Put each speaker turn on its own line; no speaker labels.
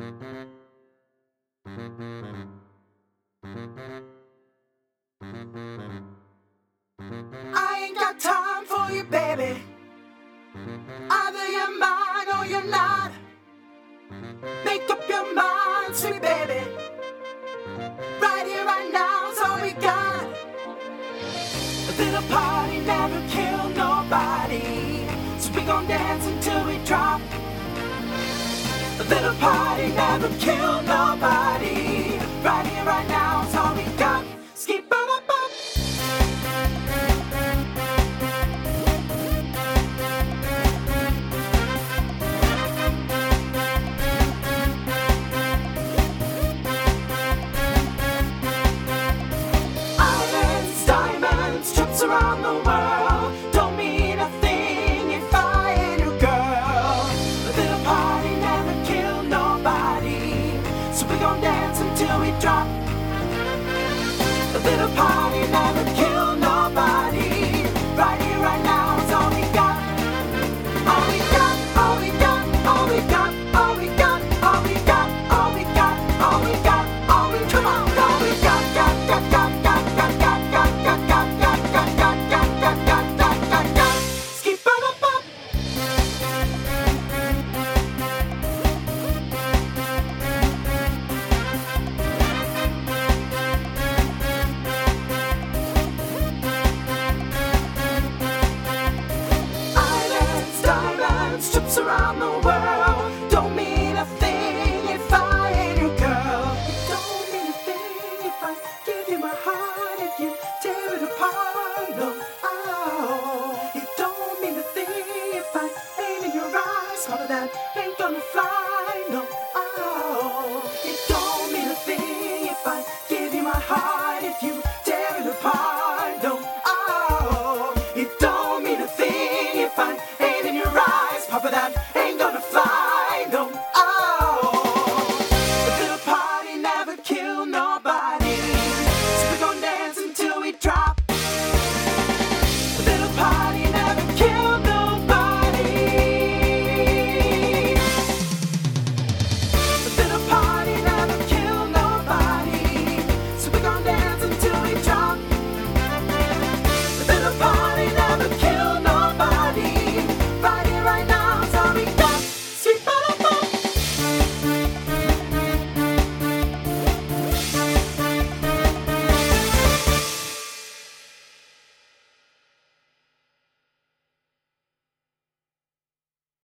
I ain't got time for you, baby. Either you're mine or you're not. Make up your mind, sweet baby. Right here, right now is all we got. A little party never kill nobody, so we gon' dance until we drop. A little party never kill nobody. Right here, right now is all we got. Skip up. Trips around the world don't mean a thing if I ain't your girl. A little party never kill nobody, so we gon' dance until we drop. A little party never kill